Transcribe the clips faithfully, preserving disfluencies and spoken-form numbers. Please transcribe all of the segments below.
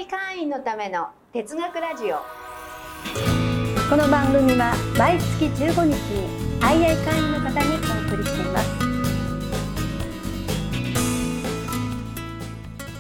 イ 会員のための哲学ラジオ。 この番組は毎月じゅうごにちに アイアイ 会員の方にお送りしています。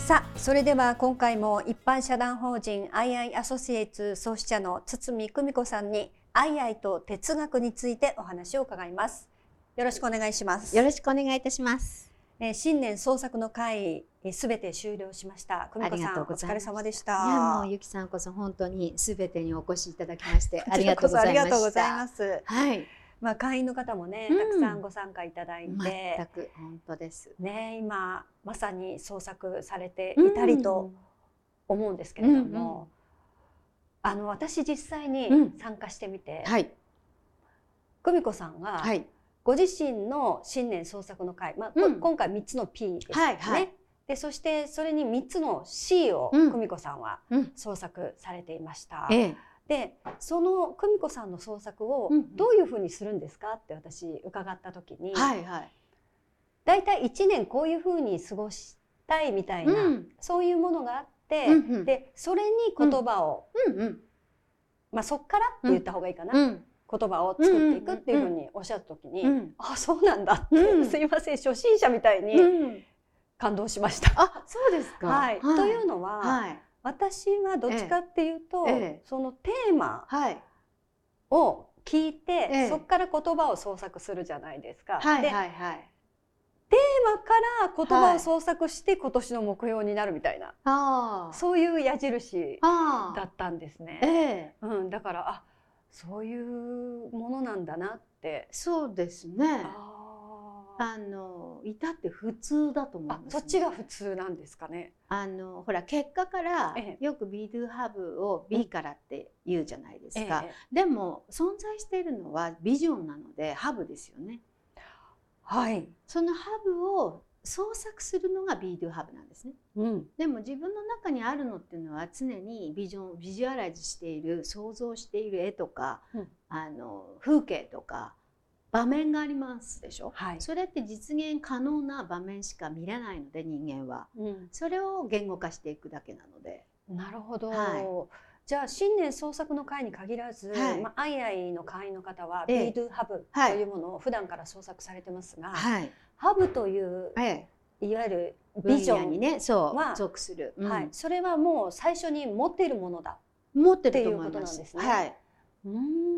さあ、それでは今回も一般社団法人 アイアイ アソシエイツ創始者の堤久美子さんに アイアイ と哲学についてお話を伺います。よろしくお願いします。 よろしくお願いいたします。 えー、新年創作の会すべて終了しました。久美子さん、お疲れ様でした。 いや、もうゆきさんこそ本当にすべてにお越しいただきましてありがとうございました。ありがとうございます。 はい。まあ会員の方もね、たくさんご参加いただいて、うん、 全く本当です。 ね、今まさに創作されていたりと思うんですけれども、うんうん、あの私実際に参加してみて、うん、はい、久美子さんが、はい、ご自身の新年創作の会、まあ、うん、今回みっつの P ですね、はいはい、でそしてそれにみっつの シー を久美子さんは創作されていました、うん、ええ、でその久美子さんの創作をどういうふうにするんですかって私伺った時に、はいはい、だいたいいちねんこういうふうに過ごしたいみたいな、うん、そういうものがあって、うんうん、でそれに言葉を、うんうんうん、まあ、そっからって言った方がいいかな、うん、言葉を作っていくっていうふうにおっしゃった時に、うん、あ、そうなんだって、うん、すいません、初心者みたいに感動しました。 あ、そうですか。 はいはい、というのは、はい、私はどっちかっていうと、ええ、そのテーマを聞いて、ええ、そこから言葉を創作するじゃないですか。はいはいはい、テーマから言葉を創作して今年の目標になるみたいな、はい、そういう矢印だったんですね。ええ、うん、だからあ、そういうものなんだなって。 そうですね。あの至って普通だと思います、ね。 そっちが普通なんですかね。 あのほら結果からよく Be Do Have を B からって言うじゃないですか。ええ、でも存在しているのはビジョンなので Have ですよね。はい。その Have を創作するのが Be Do Have なんですね。うん、でも自分の中にあるのっていうのは常にビジョンビジュアライズしている想像している絵とか、うん、あの風景とか場面がありますでしょ、はい、それって実現可能な場面しか見れないので人間は、うん、それを言語化していくだけなので。 なるほど、はい、じゃあ新年創作の会に限らず、はい、まあ、アイアイの会員の方は Be Do Have というものを普段から創作されてますが、はい、Have という、ええ、いわゆるビジョンにね、そう属する、うん、はい、それはもう最初に持っているものだ持ってると思います。 っていうことなんですね。 はい、うん、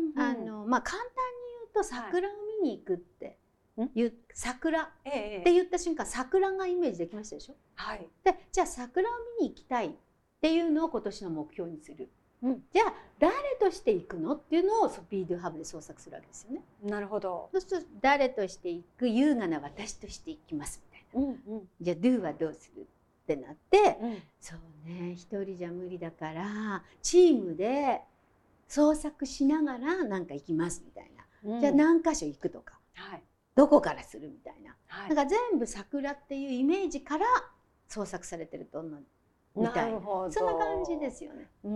あのまあ簡単に言うと桜を見に行くっていう、はい、桜って言った瞬間、桜がイメージできましたでしょ。はい、でじゃあ桜を見に行きたいっていうのを今年の目標にする。うん、じゃあ誰として行くのっていうのを Be Do Have で創作するわけですよね。 なるほど。 そうすると誰として行く、優雅な私として行きますみたいな。うんうん、じゃあ Do はどうするってなって、うん、そうね、一人じゃ無理だからチームで創作しながらなんか行きますみたいな、うん、じゃあ何箇所行くとか、はい、どこからするみたいな、はい、だから全部桜っていうイメージから創作されてると思うみたいな、そんな感じですよね。 うん、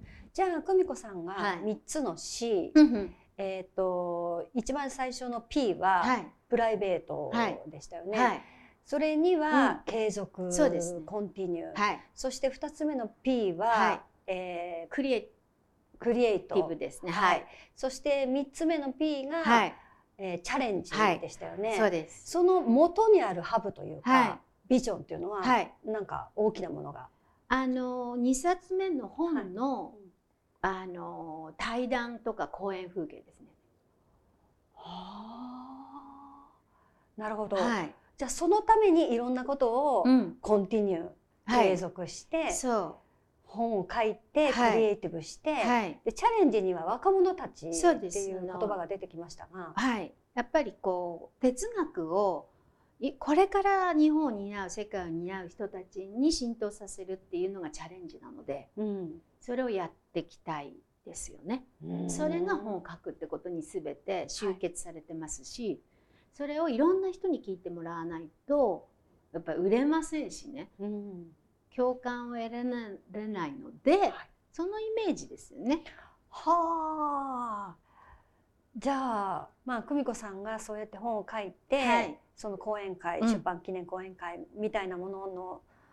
じゃあ久美子さんがみっつの シー、はい、えっと一番最初の ピー はプライベートでしたよね。はいはい、それには継続、うん、そうですね、コンティニュー、はい、そしてふたつめの ピー は、はい、えー、クリエイトクリエイティブですね。はい。そしてみっつめの ピー が、はい、えー、チャレンジでしたよね。はい、そうです。その元にあるハブというか、はい、ビジョンっていうのは、はい、なんか大きなものが。 あのにさつめの本の、はい、あの対談とか講演風景ですね。 はあ。なるほど。はい、じゃあそのためにいろんなことをコンティニュー、継続して、はい、そう。本を書いてクリエイティブして、はい、でチャレンジには若者たちっていう言葉が出てきましたが、 はい、やっぱりこう哲学をこれから日本を担う世界を担う人たちに浸透させるっていうのがチャレンジなので、うん、それをやっていきたいですよね。それが本を書くってことに全て集結されてますし、はい、それをいろんな人に聞いてもらわないとやっぱり売れませんしね。うん、共感を得られないので、はい、そのイメージですよね。 はあ。じゃあ、まあ久美子さんがそうやって本を書いて、はい、その講演会、うん、出版記念講演会みたいなものの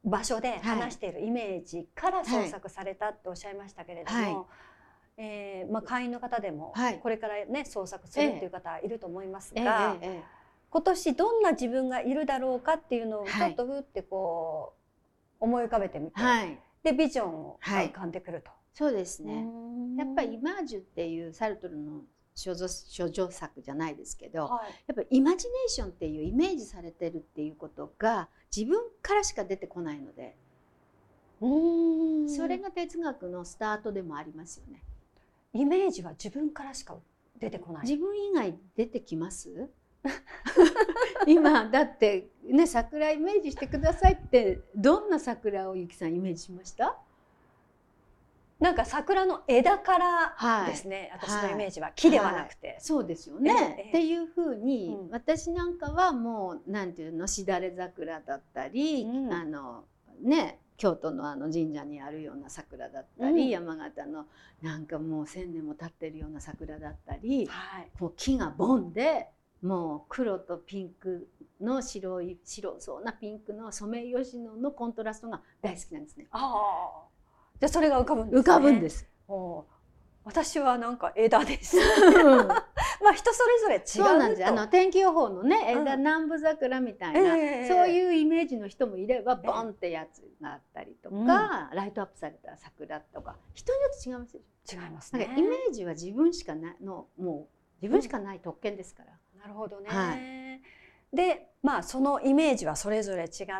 場所で話しているイメージから創作されたっておっしゃいましたけれども、はい、えーまあ、会員の方でもこれからね創作するっていう方いると思いますが、ええええ、今年どんな自分がいるだろうかっていうのをちょっとふってこう思い浮かべてみて、はい、でビジョンが浮かんでくると、はい、 そうですね。やっぱりイマージュっていうサルトルの処女、処女作じゃないですけど、はい、やっぱりイマジネーションっていうイメージされてるっていうことが自分からしか出てこないので、うーん、それが哲学のスタートでもありますよね。 イメージは自分からしか出てこない。 自分以外出てきます今だってね、桜イメージしてくださいってどんな桜をゆきさんイメージしました？ なんか桜の枝からですね、はい、私のイメージは木ではなくて、はい、 そうですよね、ええっていうふうに、うん、私なんかはもうなんていうの、しだれ桜だったり、うん、あのね、京都のあの神社にあるような桜だったり、うん、山形のなんかもう千年も経ってるような桜だったり、はい、もう木がボンでもう黒とピンクの白い白そうなピンクのソメイヨシノのコントラストが大好きなんですね。 ああ、じゃあそれが浮かぶんですね。 浮かぶんです。 お、私はなんか枝です。まあ人それぞれ違うと。 そうなんです。あの天気予報のね、枝、うん、南部桜みたいな、えー、そういうイメージの人もいれば、ボンってやつがあったりとか、うん、ライトアップされた桜とか、人によって違いますでしょ。 違いますね。 なんかイメージは自分しかないの、もう自分しかない特権ですから。 うん、なるほどね。はい、で、まあそのイメージはそれぞれ違って、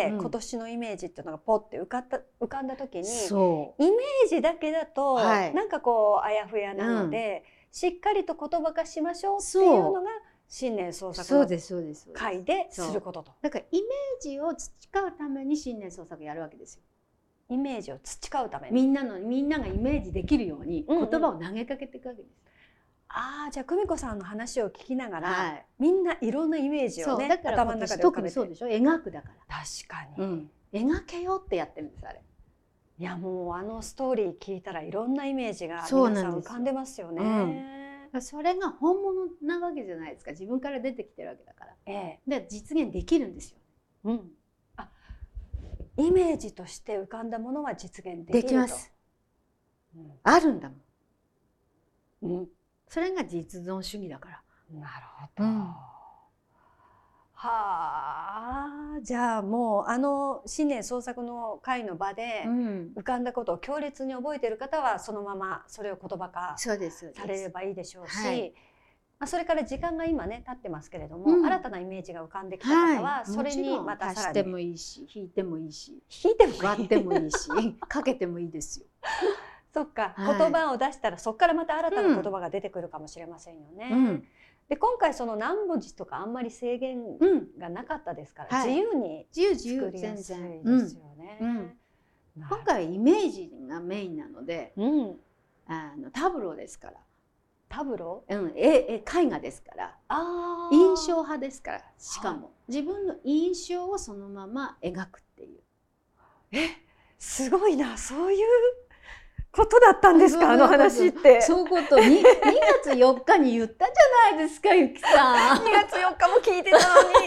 うん、今年のイメージっていうのがポッて浮かった浮かんだ時に、そうイメージだけだと、はい、なんかこうあやふやなので、うん、しっかりと言葉化しましょうっていうのが新年創作の会ですることと。 だからイメージを培うために新年創作やるわけですよ。 イメージを培うためにみんなのみんながイメージできるように言葉を投げかけていくわけです。うんうん、 ああ、じゃあ久美子さんの話を聞きながら、はい、みんないろんなイメージをね、頭の中で浮かべて。 特にそうでしょ、描くだから。 確かに、うん、 描けようってやってるんです、あれ。 いやもうあのストーリー聞いたらいろんなイメージが皆さん浮かんでますよね。 うん、それが本物なわけじゃないですか。自分から出てきてるわけだから。ええ、で実現できるんですよ。 うん。あ、イメージとして浮かんだものは実現できると。 できます。うん、あるんだもん。うん。それが実存主義だから。 なるほど。うん、はあ、じゃあもうあの新年創作の会の場で浮かんだことを強烈に覚えている方はそのままそれを言葉化されればいいでしょうし、はい、まあそれから時間が今ね経ってますけれども、うん、新たなイメージが浮かんできた方はそれにまたさらに、 足してもいいし引いてもいいし引いても割ってもいいしかけてもいいですよ。 そっか、はい、言葉を出したらそこからまた新たな言葉が出てくるかもしれませんよね。うん、で今回その何文字とかあんまり制限がなかったですから、うん、自由に作りやすいですよね。うんうん、 今回はイメージがメインなので、うん、あのタブローですから。 タブロー、うん、絵絵画ですから、あ印象派ですから、しかも、はい、自分の印象をそのまま描くっていう。 え、すごいな、そういうことだったんですか、あの話って。 そういうことににがつよっかに言ったじゃないですか、ゆきさん。 にがつよっかも聞いてたのに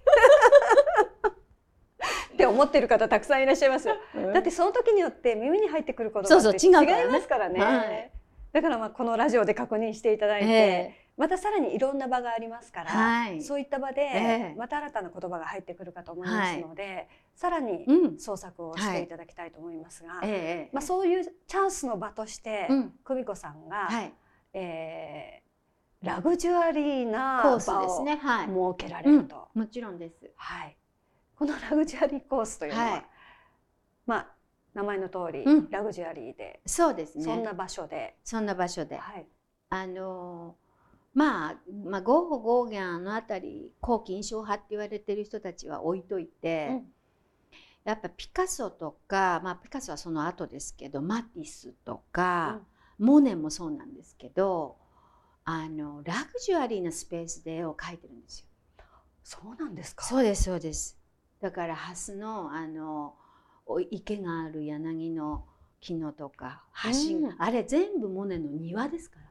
って思ってる方たくさんいらっしゃいますよ。うん、だってその時によって耳に入ってくることが違いますからね。はい、だからまあこのラジオで確認していただいて、えー、またさらにいろんな場がありますから、はい、そういった場でまた新たな言葉が入ってくるかと思いますので、はい、さらに創作をしていただきたいと思いますが、はい、まあそういうチャンスの場として久美子さんが、はい、えー、ラグジュアリーな場を設けられると、 うん、もちろんです。 はい、このラグジュアリーコースというのは、はい、まあ名前の通り、うん、ラグジュアリーで、 そうですね、 そんな場所でそんな場所で、はい、あのまあ、まあ、ゴッホ・ゴーギャンのあたり後期印象派って言われてる人たちは置いといて、うん、やっぱピカソとか、まあ、ピカソはその後ですけどマティスとか、うん、モネもそうなんですけど、あのラグジュアリーなスペースで絵を描いてるんですよ。 そうなんですか。 そうですそうです。だからハスのあの池がある柳の木のとか橋、うん、あれ全部モネの庭ですから。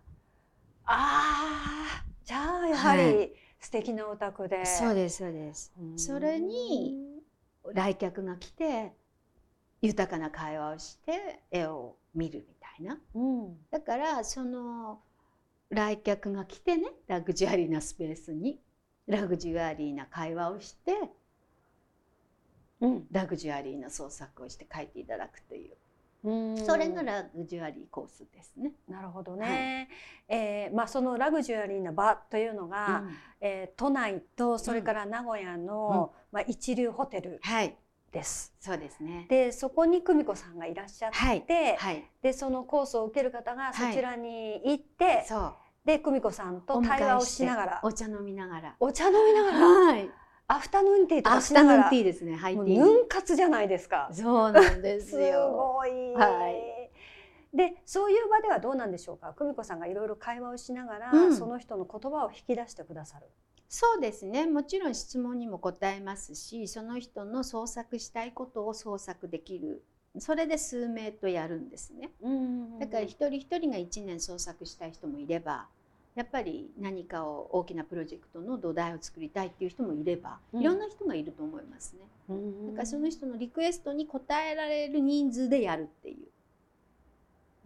ああ、じゃあやはり素敵なお宅で、はい、 そうですそうです。それに来客が来て豊かな会話をして絵を見るみたいな、うん、だからその来客が来てね、ラグジュアリーなスペースにラグジュアリーな会話をして、うん、ラグジュアリーな創作をして描いていただくという、うん、それがラグジュアリーコースですね。 なるほどね。はい、えーまあ、そのラグジュアリーな場というのが、うん、えー、都内とそれから名古屋の、うん、まあ、一流ホテル、はい、です。 そうですね。 で、そこに久美子さんがいらっしゃって、はいはい、でそのコースを受ける方がそちらに行って、はい、そうで久美子さんと対話をしながら、 お茶飲みながら、 お茶飲みながら、はい、アフタヌーンティーとかしながら、 アフタヌーンティーですね。ハイティー。 ヌン活じゃないですか。 そうなんですよ。 すごい。はい。で、そういう場ではどうなんでしょうか。久美子さんがいろいろ会話をしながら、うん、その人の言葉を引き出してくださる。 そうですね。もちろん質問にも答えますし、その人の創作したいことを創作できる。それで数名とやるんですね。だから一人一人がいちねん創作したい人もいれば、やっぱり何かを大きなプロジェクトの土台を作りたいっていう人もいれば、いろんな人がいると思いますね。うん、だからその人のリクエストに応えられる人数でやるっていう。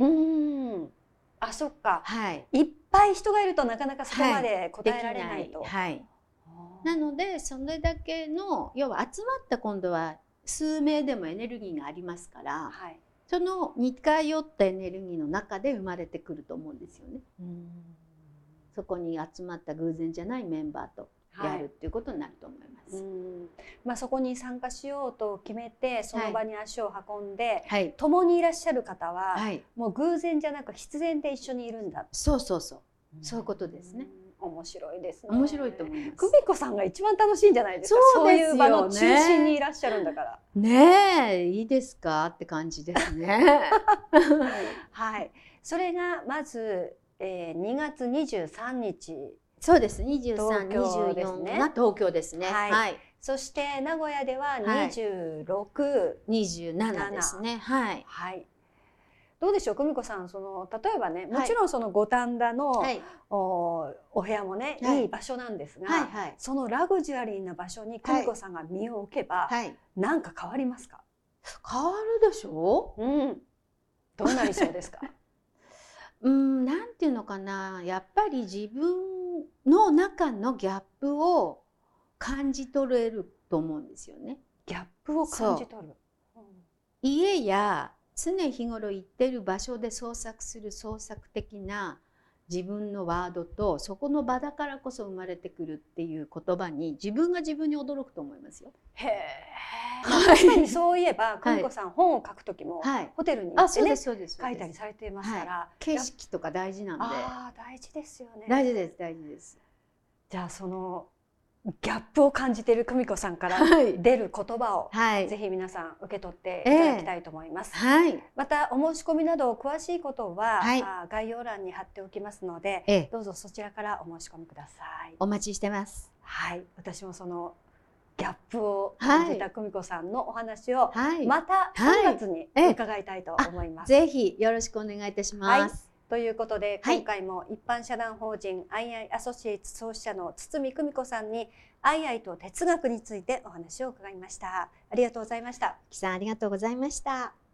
うん。あ、そっか。はい。いっぱい人がいるとなかなかそこまで答えられないと。 はい。なのでそれだけの要は集まった今度は数名でもエネルギーがありますから、はい、その似通ったエネルギーの中で生まれてくると思うんですよね。うん、そこに集まった偶然じゃないメンバーとやるっていうことになると思います。はい、うんまあ、そこに参加しようと決めてその場に足を運んで、はい、共にいらっしゃる方は、はい、もう偶然じゃなく必然で一緒にいるんだ。 そうそうそう、うん、そういうことですね。 面白いですね。 面白いと思います。 久美子さんが一番楽しいんじゃないですか。そうですよね。そういう場の中心にいらっしゃるんだから。 ねえ、いいですかって感じですね。 はい。それがまず、えー、にがつにじゅうさんにち。 そうです。にじゅうさん、にじゅうよんが東京ですね。 はい。はい、そして名古屋ではにじゅうろく、はい、 にじゅうななですね。はい。 はい。どうでしょう、久美子さん、その例えばね、もちろんその五反田の、はい、お, お部屋もね、はい、いい場所なんですが、はいはい、そのラグジュアリーな場所に久美子さんが身を置けば、はい、なんか変わりますか？ 変わるでしょう。うん。 どうなりそうですか？ うん、なんていうのかな、やっぱり自分の中のギャップを感じ取れると思うんですよね。 ギャップを感じ取る。 うん、家や常日頃行ってる場所で創作する創作的な自分のワードと、そこの場だからこそ生まれてくるっていう言葉に自分が自分に驚くと思いますよ。 へえ。確かにそういえば久美子さん、はい、本を書く時も、はい、ホテルに行ってね書いたりされてますから、はい、 景色とか大事なんで。 ああ、大事ですよね。 大事です、大事です。 じゃあそのギャップを感じている久美子さんから出る言葉を、はい、ぜひ皆さん受け取っていただきたいと思います。えーはい、またお申し込みなど詳しいことは、はい、概要欄に貼っておきますので、えー、どうぞそちらからお申し込みください。 お待ちしてます。 はい、私もそのギャップを感じた久美子さんのお話を、はい、またさんがつに伺いたいと思います。 はい、ぜひよろしくお願いいたします。はい、 ということで、今回も一般社団法人アイアイアソシエイツ創始者の堤久美子さんにアイアイと哲学についてお話を伺いました。ありがとうございました。 木さん、ありがとうございました。